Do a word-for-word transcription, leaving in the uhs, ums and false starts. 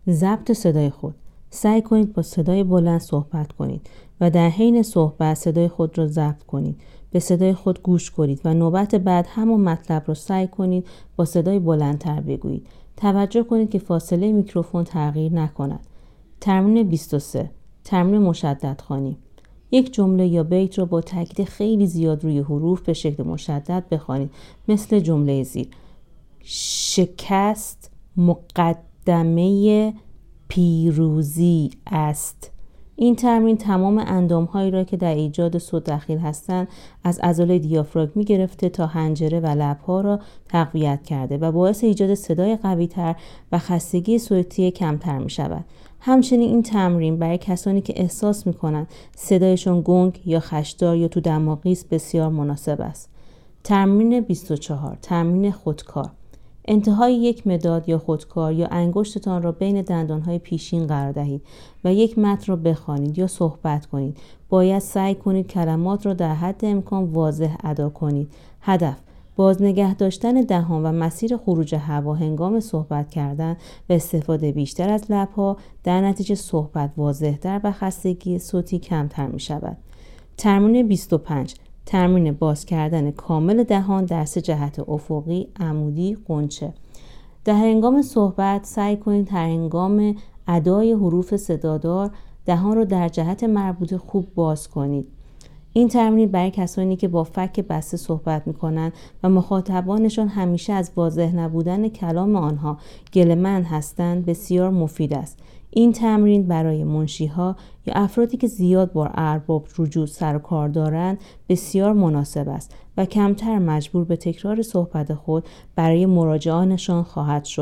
ضبط صدای خود. سعی کنید با صدای بلند صحبت کنید و در حین صحبت صدای خود را ضبط کنید. به صدای خود گوش کنید و نوبت بعد همون مطلب را سعی کنید با صدای بلندتر بگویید. توجه کنید که فاصله میکروفون تغییر نکند. تمرین بیست و سه. تمرین مشدد خوانی. یک جمله یا بیت را با تاکید خیلی زیاد روی حروف به شکل مشدد بخوانید، مثل جمله زیر: شکست مقدمه پیروزی است. این تمرین تمام اندام‌هایی را که در ایجاد صوت دخیل هستند از عضله دیافراگمی گرفته تا حنجره و لب‌ها را تقویت کرده و باعث ایجاد صدای قوی‌تر و خستگی صوتی کمتر می‌شود. همچنین این تمرین برای کسانی که احساس می‌کنند صدایشان گنگ یا خش‌دار یا تو دماغی است بسیار مناسب است. تمرین بیست و چهار. تمرین خودکار. انتهای یک مداد یا خودکار یا انگشتتان را بین دندانهای پیشین قرار دهید و یک متن را بخوانید یا صحبت کنید. باید سعی کنید کلمات را در حد امکان واضح ادا کنید. هدف: باز نگه داشتن دهان و مسیر خروج هوا هنگام صحبت کردن و استفاده بیشتر از لب‌ها، در نتیجه صحبت واضح‌تر و خستگی صوتی کمتر می شود. تمرین بیست و پنج. تمرین باز کردن کامل دهان در سه جهت: افقی، عمودی، غنچه. در هنگام صحبت سعی کنید در هنگام ادای حروف صدادار دهان را در جهت مربوطه خوب باز کنید. این تمرین برای کسانی که با فک بسته صحبت می‌کنند و مخاطبانشان همیشه از واضح نبودن کلام آنها گله‌مند هستند بسیار مفید است. این تمرین برای منشی‌ها یا افرادی که زیاد با ارباب رجوع سر و کار دارند بسیار مناسب است و کمتر مجبور به تکرار صحبت خود برای مراجعانشان خواهد شد.